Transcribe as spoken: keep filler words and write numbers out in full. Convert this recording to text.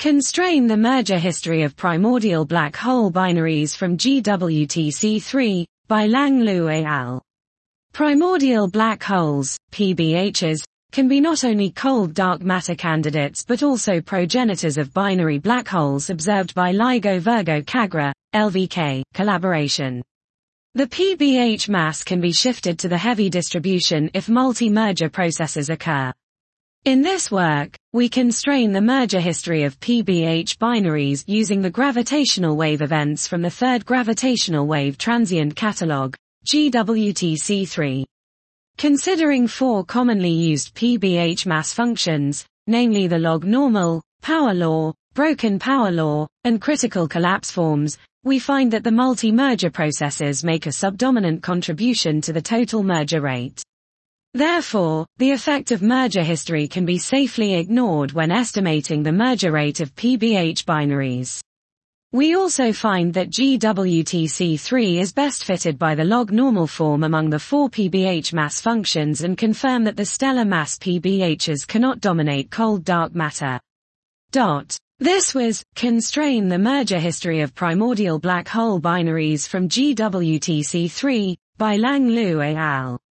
Constrain the merger history of primordial black hole binaries from G W T C three, by Lang Lu et al. Primordial black holes, P B Hs, can be not only cold dark matter candidates but also progenitors of binary black holes observed by LIGO Virgo Cagra, L V K, collaboration. The P B H mass can be shifted to the heavy distribution if multi-merger processes occur. In this work, we constrain the merger history of P B H binaries using the gravitational wave events from the third gravitational wave transient catalog, G W T C three. Considering four commonly used P B H mass functions, namely the log normal, power law, broken power law, and critical collapse forms, we find that the multi-merger processes make a subdominant contribution to the total merger rate. Therefore, the effect of merger history can be safely ignored when estimating the merger rate of P B H binaries. We also find that G W T C three is best fitted by the log normal form among the four P B H mass functions and confirm that the stellar mass P B Hs cannot dominate cold dark matter. Dot. This was Constrain the Merger History of Primordial Black Hole Binaries from G W T C three, by Lang Lu et al.